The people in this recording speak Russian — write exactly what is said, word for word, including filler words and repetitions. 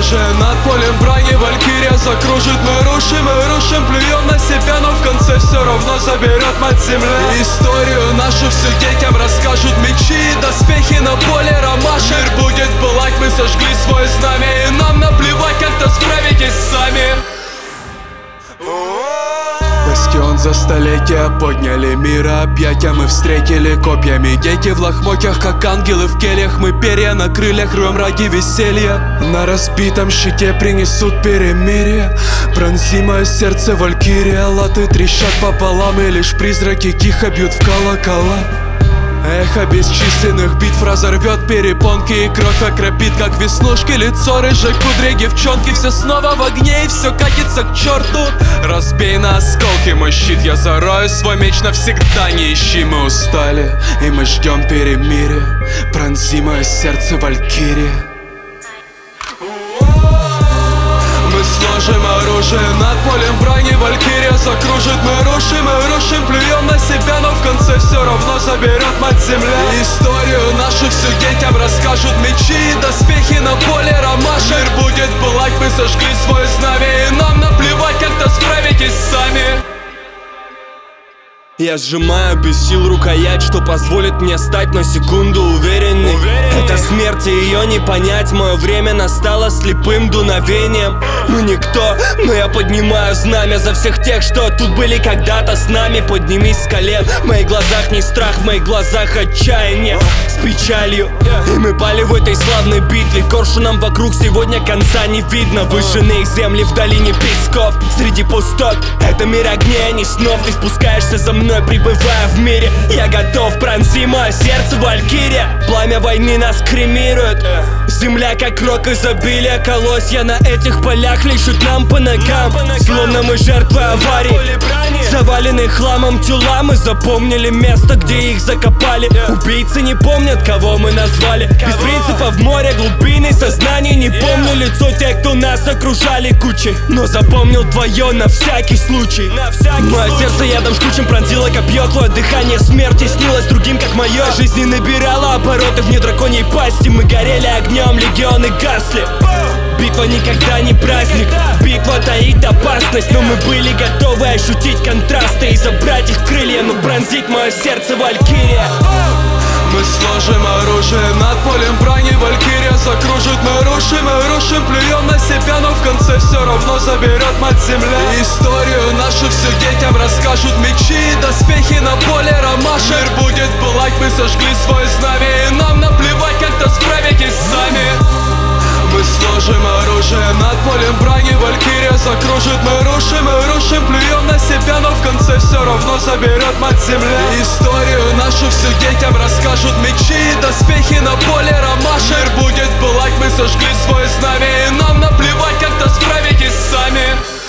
оружие над полем брани. Валькирия закружит, мы рушим, мы рушим, плюем на себя, но в конце все равно заберет мать земля. Историю нашу всю детям расскажут мечи и доспехи на поле ромашек. Мир будет пылать, мы сожгли свое знамя, и нам наплевать, как-то справитесь сами. Бастион за столетия подняли мира объятия. Мы встретили копьями геки в лохмотьях, как ангелы в кельях. Мы перья на крыльях рвем ради веселья. На разбитом щите принесут перемирие. Пронзи мое сердце, валькирия. Латы трещат пополам, и лишь призраки тихо бьют в колокола. Эхо бесчисленных битв разорвет перепонки, и кровь окропит, как веснушки, лицо рыжей кудри девчонки. Все снова в огне, и все катится к черту. Разбей на осколки мой щит, я зарою свой меч навсегда. Не ищи, мы устали, и мы ждем перемирия. Пронзи мое сердце, валькирия. Мы сложим оружие над полем брани. Валькирия закружит, мы рушим, мы рушим, плюем на себя, но в конце все равно заберет мать земля. Историю нашу всю детям расскажут мечи и доспехи на поле ромашек. Мир будет пылать, мы сожгли свое знамя, и нам наплевать, как-то справитесь сами. Я сжимаю без сил рукоять, что позволит мне стать на секунду уверенней. Это смерть, и ее не понять. Мое время настало слепым дуновением. Мы никто, но я поднимаю знамя за всех тех, что тут были когда-то с нами. Поднимись с колен, в моих глазах не страх, в моих глазах отчаяние с печалью. И мы пали в этой славной битве. Коршунам вокруг сегодня конца не видно. Выжженные земли в долине песков, среди пустот. Это мир огня, не снов. Ты спускаешься за мной, пребывая в мире. Я готов, пронзи мое сердце, валькирия. Пламя войны нас кремирует. Земля как рок изобилия. Колосья на этих полях лишут нам по ногам. Словно мы жертвы аварий. Завалены хламом тела. Мы запомнили место, где их закопали. Убийцы не помнят, кого мы назвали. Без принципа в море глубины сознания. Не помню лицо тех, кто нас окружали кучей, но запомнил твое на всякий случай. Мое сердце ядом жгучим пронзило копье. Твое дыхание смерти снилось другим, как мое. Жизнь не набирала обороты вне драконьей пасти. Мы горели огнем, легионы гасли. Битва никогда не праздник, битва таит опасность. Но мы были готовы ощутить контрасты и забрать их крылья, но пронзить мое сердце, валькирия. Мы сложим оружие над полем брани. Валькирия закружит, мы рушим, мы рушим, плюем на себя, но в конце все равно заберет мать земля. Историю нашу всю детям расскажут мечи и доспехи на поле ромашек. Мир будет пылать, мы сожгли свое знамя, и нам наплевать, как-то справитесь сами. Мы сложим оружие над полем брани. Валькирия закружит, мы рушим, мы рушим, плюем на себя, но в конце все равно заберет мать земля. Историю нашу всю детям расскажут мечи и доспехи на поле ромашек. Мир будет пылать, мы сожгли свое знамя, и нам наплевать, как-то справитесь сами.